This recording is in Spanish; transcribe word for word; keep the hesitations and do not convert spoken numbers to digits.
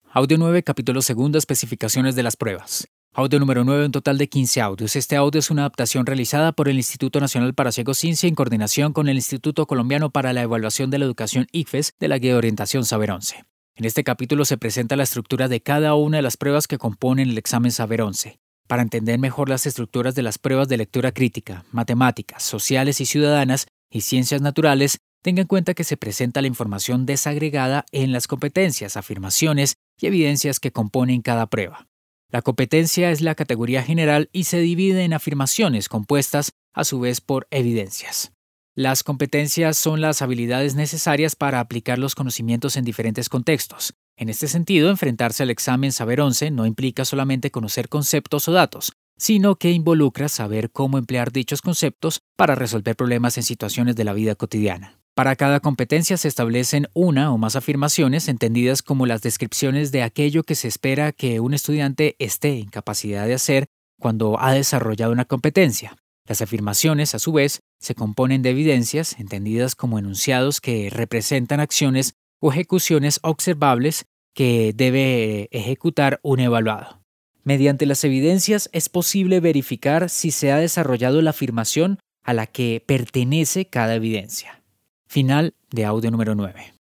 Audio nueve, capítulo segundo, especificaciones de las pruebas. Audio número nueve, un total de quince audios. Este audio es una adaptación realizada por el Instituto Nacional para Ciegos Ciencia en coordinación con el Instituto Colombiano para la Evaluación de la Educación I C F E S de la Guía de Orientación Saber once. En este capítulo se presenta la estructura de cada una de las pruebas que componen el examen Saber once. Para entender mejor las estructuras de las pruebas de lectura crítica, matemáticas, sociales y ciudadanas y ciencias naturales, tenga en cuenta que se presenta la información desagregada en las competencias, afirmaciones y evidencias que componen cada prueba. La competencia es la categoría general y se divide en afirmaciones compuestas a su vez por evidencias. Las competencias son las habilidades necesarias para aplicar los conocimientos en diferentes contextos. En este sentido, enfrentarse al examen Saber once no implica solamente conocer conceptos o datos, sino que involucra saber cómo emplear dichos conceptos para resolver problemas en situaciones de la vida cotidiana. Para cada competencia se establecen una o más afirmaciones entendidas como las descripciones de aquello que se espera que un estudiante esté en capacidad de hacer cuando ha desarrollado una competencia. Las afirmaciones, a su vez, se componen de evidencias entendidas como enunciados que representan acciones o ejecuciones observables que debe ejecutar un evaluado. Mediante las evidencias es posible verificar si se ha desarrollado la afirmación a la que pertenece cada evidencia. Final de audio número nueve.